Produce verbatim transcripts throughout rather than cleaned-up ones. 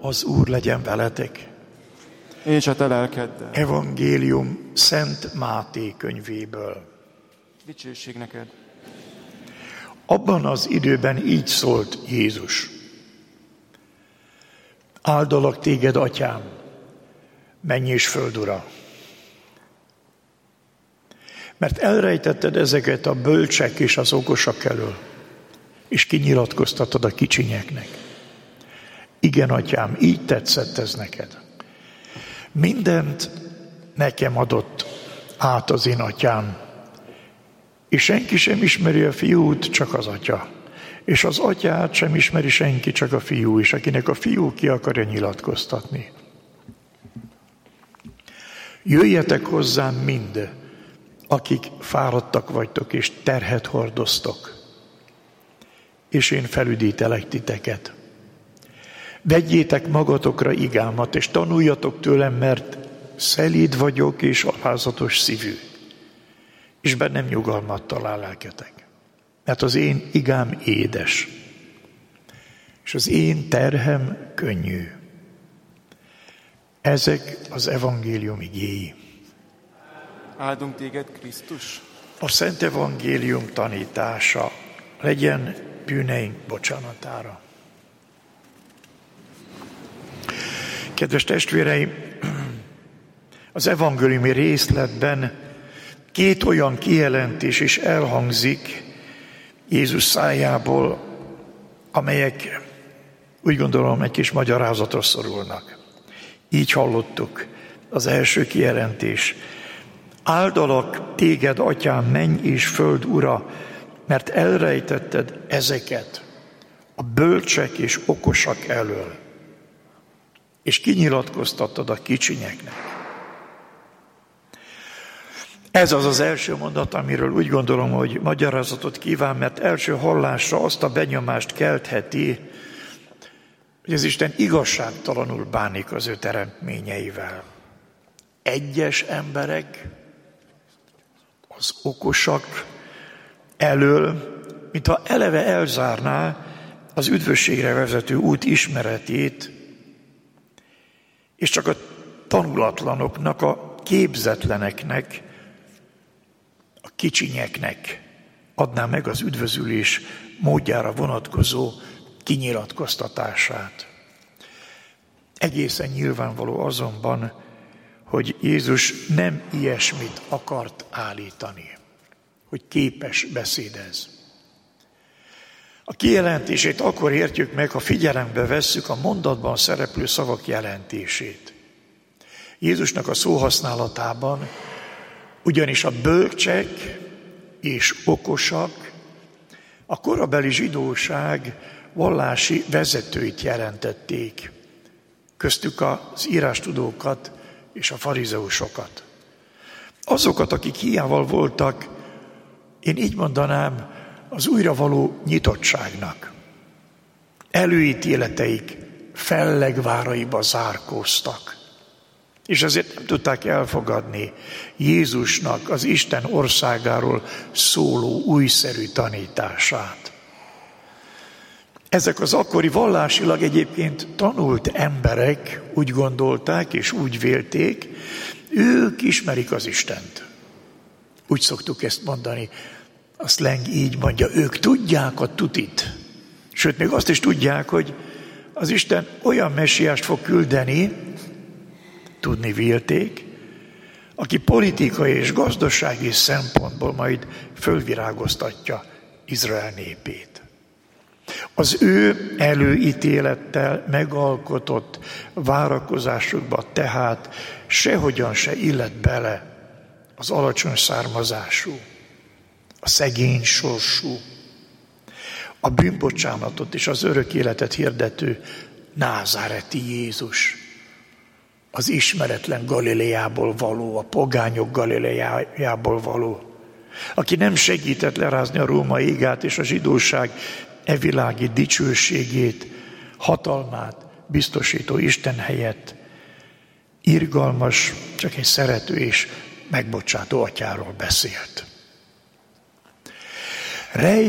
Az Úr legyen veletek. És a te lelkeddel. Evangélium Szent Máté könyvéből. Dicsőség neked. Abban az időben így szólt Jézus. Áldalak téged, Atyám, menj és föld ura, mert elrejtetted ezeket a bölcsek és az okosak elől, és kinyilatkoztatod a kicsinyeknek. Igen, Atyám, így tetszett ez neked. Mindent nekem adott át az én Atyám, és senki sem ismeri a Fiút, csak az Atya. És az Atyát sem ismeri senki, csak a Fiú is, akinek a Fiú ki akarja nyilatkoztatni. Jöjjetek hozzám mind, akik fáradtak vagytok és terhet hordoztok, és én felüdítelek titeket. Vegyétek magatokra igámat, és tanuljatok tőlem, mert szelíd vagyok és alázatos szívű, és bennem nyugalmat talál lelketek. Mert az én igám édes, és az én terhem könnyű. Ezek az evangélium igéi. Áldunk téged, Krisztus. A Szent Evangélium tanítása legyen bűneink bocsánatára. Kedves testvéreim, az evangéliumi részletben két olyan kijelentés is elhangzik Jézus szájából, amelyek úgy gondolom egy kis magyarázatra szorulnak. Így hallottuk az első kijelentés. Áldalak téged, Atyám, menny és föld ura, mert elrejtetted ezeket a bölcsek és okosak elől, és kinyilatkoztattad a kicsinyeknek. Ez az az első mondat, amiről úgy gondolom, hogy magyarázatot kíván, mert első hallásra azt a benyomást keltheti, hogy az Isten igazságtalanul bánik az ő teremtményeivel. Egyes emberek, az okosak elől, mintha eleve elzárná az üdvösségre vezető út ismeretét, és csak a tanulatlanoknak, a képzetleneknek, a kicsinyeknek adná meg az üdvözülés módjára vonatkozó kinyilatkoztatását. Egészen nyilvánvaló azonban, hogy Jézus nem ilyesmit akart állítani, hogy képes beszédez. A kijelentését akkor értjük meg, ha figyelembe vesszük a mondatban szereplő szavak jelentését. Jézusnak a szóhasználatában ugyanis a bölcsek és okosak a korabeli zsidóság vallási vezetőit jelentették, köztük az írástudókat és a farizeusokat. Azokat, akik hiával voltak, én így mondanám, az újra való nyitottságnak. Előítéleteik fellegváraiba zárkóztak, és ezért nem tudták elfogadni Jézusnak az Isten országáról szóló újszerű tanítását. Ezek az akkori vallásilag egyébként tanult emberek úgy gondolták és úgy vélték, ők ismerik az Istent. Úgy szoktuk ezt mondani, a szleng így mondja, ők tudják a tutit. Sőt, még azt is tudják, hogy az Isten olyan messiást fog küldeni, tudni vélték, aki politikai és gazdasági szempontból majd fölvirágoztatja Izrael népét. Az ő előítélettel megalkotott várakozásukba tehát sehogyan se illet bele az alacsony származású, a szegény sorsú, a bűnbocsánatot és az örök életet hirdető názáreti Jézus, az ismeretlen Galileából való, a pogányok Galileájából való, aki nem segített lerázni a római igát és a zsidóság evilági dicsőségét, hatalmát biztosító Isten helyett, irgalmas, csak egy szerető és megbocsátó atyáról beszélt.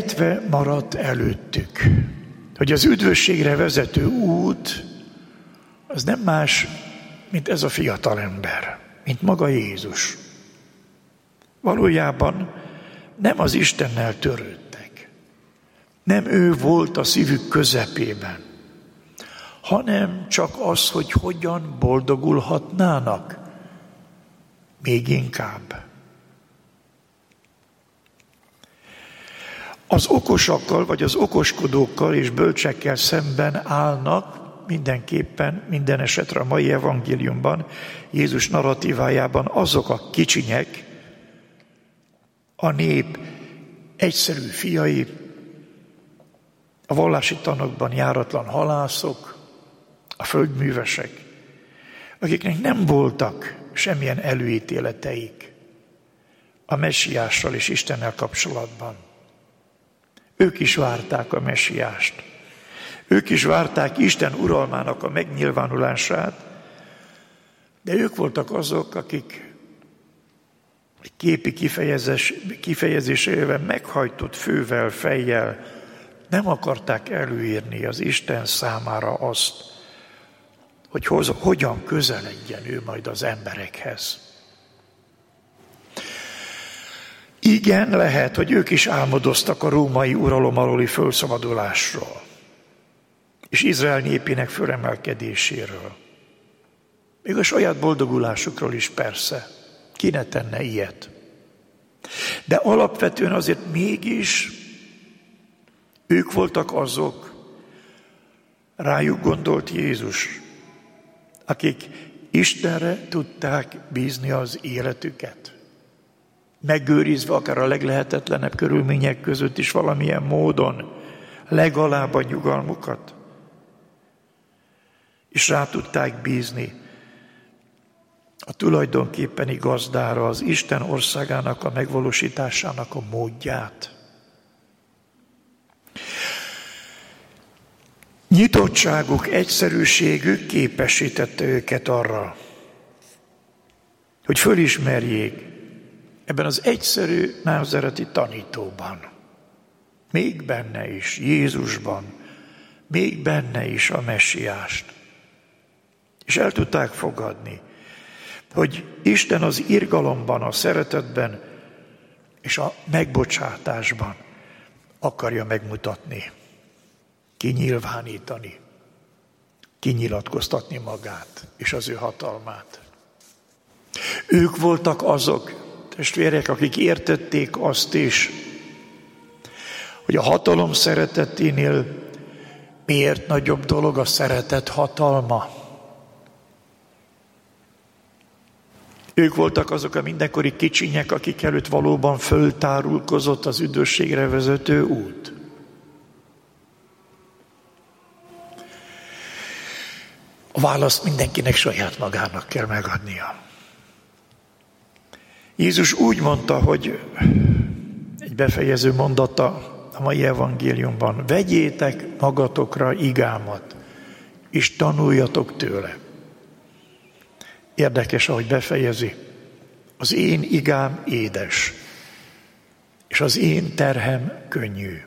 Rejtve maradt előttük, hogy az üdvösségre vezető út az nem más, mint ez a fiatal ember, mint maga Jézus. Valójában nem az Istennel törődtek. Nem ő volt a szívük közepében, hanem csak az, hogy hogyan boldogulhatnának még inkább. Az okosakkal, vagy az okoskodókkal és bölcsekkel szemben állnak mindenképpen, minden esetre a mai evangéliumban, Jézus narratívájában azok a kicsinyek, a nép egyszerű fiai, a vallási tanokban járatlan halászok, a földművesek, akiknek nem voltak semmilyen előítéleteik a messiással és Istennel kapcsolatban. Ők is várták a messiást. Ők is várták Isten uralmának a megnyilvánulását, de ők voltak azok, akik képi kifejezés, kifejezésével meghajtott fővel, fejjel nem akarták előírni az Isten számára azt, hogy hoz, hogyan közeledjen ő majd az emberekhez. Igen, lehet, hogy ők is álmodoztak a római uralom alóli fölszabadulásról, és Izrael népének fölemelkedéséről. Még a saját boldogulásukról is persze. Ki ne tenne ilyet? De alapvetően azért mégis ők voltak azok, rájuk gondolt Jézus, akik Istenre tudták bízni az életüket. Megőrizve akár a leglehetetlenebb körülmények között is valamilyen módon legalább a nyugalmukat. És rá tudták bízni a tulajdonképpeni gazdára, az Isten országának a megvalósításának a módját. Nyitottságuk, egyszerűségük képesítette őket arra, hogy fölismerjék ebben az egyszerű názáreti tanítóban, még benne is, Jézusban, még benne is a messiást. És el tudták fogadni, hogy Isten az irgalomban, a szeretetben és a megbocsátásban akarja megmutatni, kinyilvánítani, kinyilatkoztatni magát és az ő hatalmát. Ők voltak azok, testvérek, akik értették azt is, hogy a hatalom szereteténél miért nagyobb dolog a szeretet hatalma. Ők voltak azok a mindenkori kicsinyek, akik előtt valóban föltárulkozott az üdvösségre vezető út. A választ mindenkinek saját magának kell megadnia. Jézus úgy mondta, hogy egy befejező mondata a mai evangéliumban: vegyétek magatokra igámat, és tanuljatok tőle. Érdekes, ahogy befejezi. Az én igám édes, és az én terhem könnyű.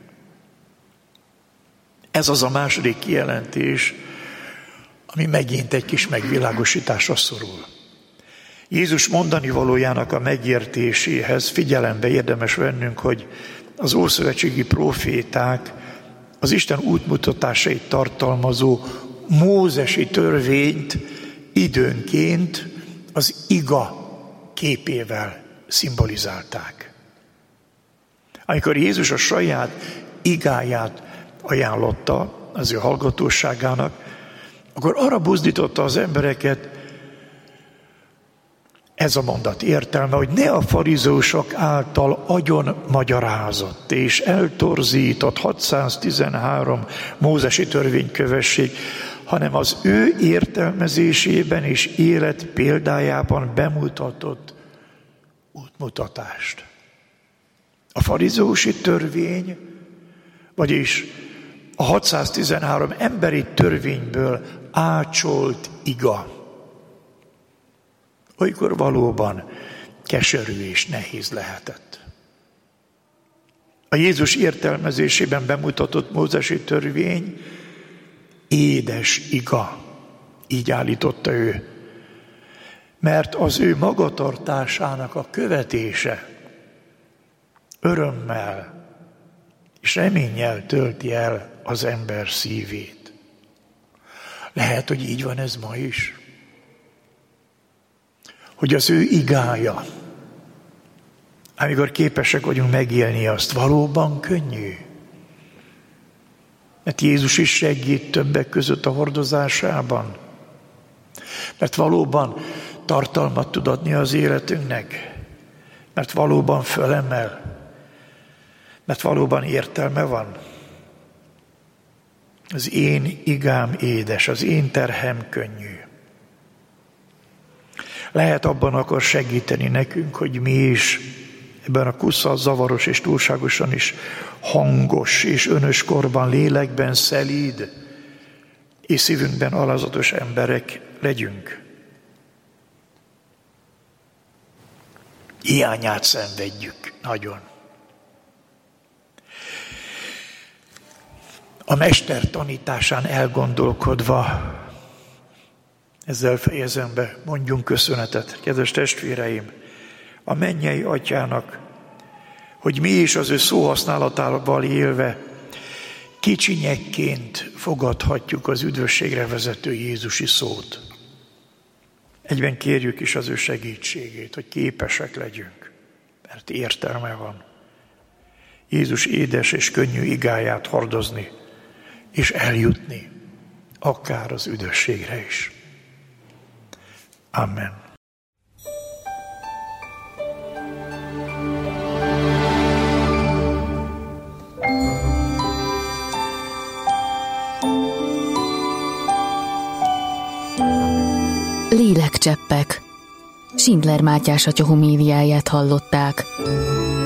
Ez az a második kijelentés, ami megint egy kis megvilágosításra szorul. Jézus mondani valójának a megértéséhez figyelembe érdemes vennünk, hogy az ószövetségi próféták az Isten útmutatásait tartalmazó mózesi törvényt időnként az iga képével szimbolizálták. Amikor Jézus a saját igáját ajánlotta az ő hallgatóságának, akkor arra buzdította az embereket, ez a mondat értelme, hogy ne a farizeusok által agyon magyarázott és eltorzított hatszáztizenhárom mózesi törvényt kövessék, hanem az ő értelmezésében és élet példájában bemutatott útmutatást. A farizeusi törvény, vagyis a hatszáztizenhárom emberi törvényből ácsolt iga, olykor valóban keserű és nehéz lehetett. A Jézus értelmezésében bemutatott mózesi törvény édes iga, Így állította ő. Mert az ő magatartásának a követése örömmel és reménnyel tölti el az ember szívét. Lehet, hogy így van ez ma is. Hogy az ő igája, amikor képesek vagyunk megélni azt, valóban könnyű. Mert Jézus is segít többek között a hordozásában. Mert valóban tartalmat tud adni az életünknek. Mert valóban fölemel. Mert valóban értelme van. Az én igám édes, az én terhem könnyű. Lehet abban akar segíteni nekünk, hogy mi is ebben a kusszal zavaros és túlságosan is hangos és önös korban, lélekben szelíd és szívünkben alázatos emberek legyünk. Hiányát szenvedjük nagyon. A mester tanításán elgondolkodva, ezzel fejezem be, mondjunk köszönetet, kedves testvéreim, a mennyei Atyának, hogy mi is az ő szóhasználatával élve kicsinyekként fogadhatjuk az üdvösségre vezető Jézusi szót. Egyben kérjük is az ő segítségét, hogy képesek legyünk, mert értelme van. Jézus édes és könnyű igáját hordozni, és eljutni, akár az üdvösségre is. Amen. Lélekcseppek. Schindler Mátyás atya homéliáját hallották.